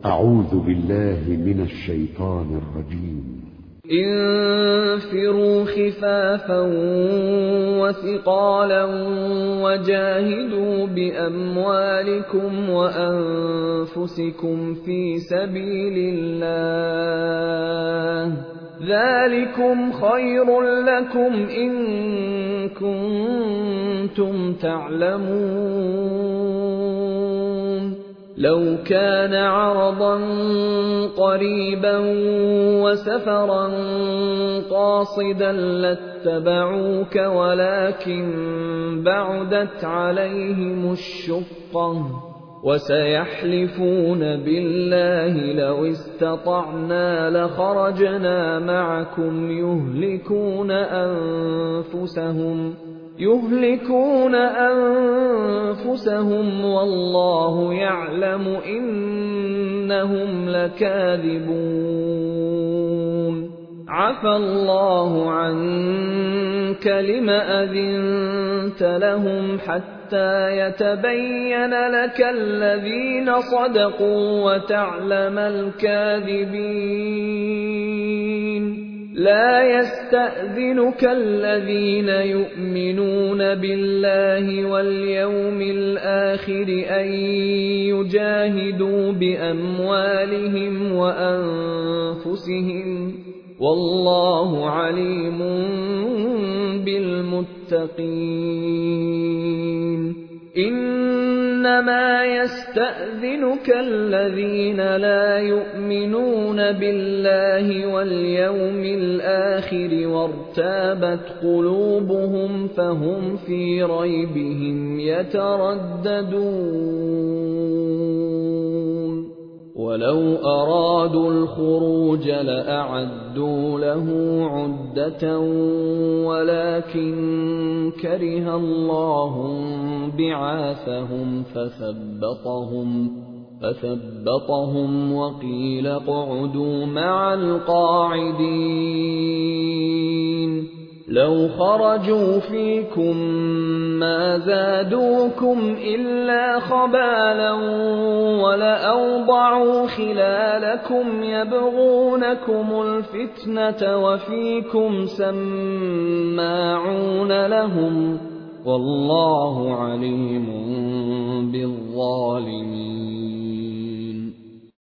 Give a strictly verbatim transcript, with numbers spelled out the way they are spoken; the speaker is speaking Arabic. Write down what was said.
أعوذ بالله من الشيطان الرجيم. انفروا خفافا وثقالا وجاهدوا بأموالكم وأنفسكم في سبيل الله، ذلكم خير لكم إن كنتم تعلمون. لو كان عرضا قريبا وسفرا قاصدا لاتبعوك ولكن بعدت عليهم الشقة، وسيحلفون بالله لو استطعنا لخرجنا معكم يهلكون أنفسهم يهلكون أنفسهم والله يعلم إنهم لكاذبون. عفى الله عنك لم أذنت لهم حتى يتبين لك الذين صدقوا وتعلم الكاذبين. لا يستأذنك الذين يؤمنون بالله واليوم الآخر أن يجاهدوا بأموالهم وأنفسهم، والله عليم بالمتقين. إنما يستأذنك الذين لا يؤمنون بالله واليوم الآخر وارتابت قلوبهم فهم في ريبهم يترددون. ولو أرادوا الخروج لأعدوا له عدة ولكن كره الله بعاثهم فثبطهم فثبطهم وقيل اقعدوا مع القاعدين. لو خرجوا فيكم ما زادوكم إلا خبالا ولأوضعوا خلالكم يبغونكم الفتنة وفيكم سماعون لهم، والله عليم بالظالمين.